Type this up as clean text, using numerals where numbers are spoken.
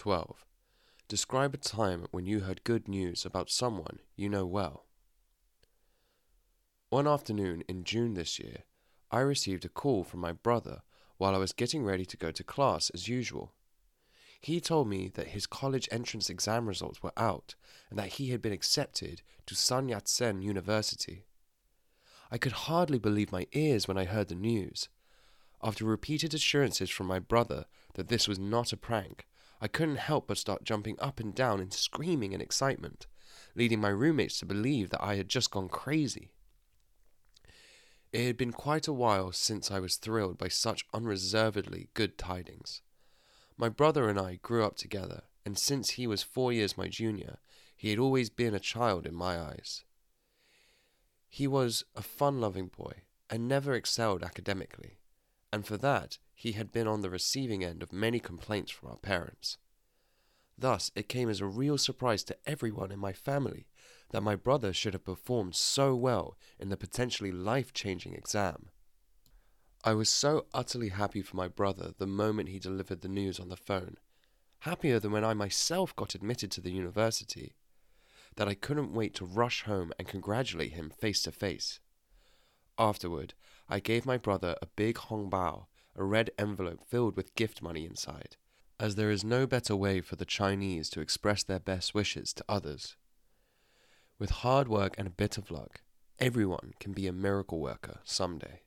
12. Describe a time when you heard good news about someone you know well. One afternoon in June this year, I received a call from my brother while I was getting ready to go to class as usual. He told me that his college entrance exam results were out and that he had been accepted to Sun Yat-sen University. I could hardly believe my ears when I heard the news. After repeated assurances from my brother that this was not a prank, I couldn't help but start jumping up and down and screaming in excitement, leading my roommates to believe that I had just gone crazy. It had been quite a while since I was thrilled by such unreservedly good tidings. My brother and I grew up together, and since he was 4 years my junior, he had always been a child in my eyes. He was a fun-loving boy and never excelled academically, and for that he had been on the receiving end of many complaints from our parents. Thus, it came as a real surprise to everyone in my family that my brother should have performed so well in the potentially life-changing exam. I was so utterly happy for my brother the moment he delivered the news on the phone, happier than when I myself got admitted to the university, that I couldn't wait to rush home and congratulate him face to face. Afterward, I gave my brother a big hongbao, a red envelope filled with gift money inside, as there is no better way for the Chinese to express their best wishes to others. With hard work and a bit of luck, everyone can be a miracle worker someday.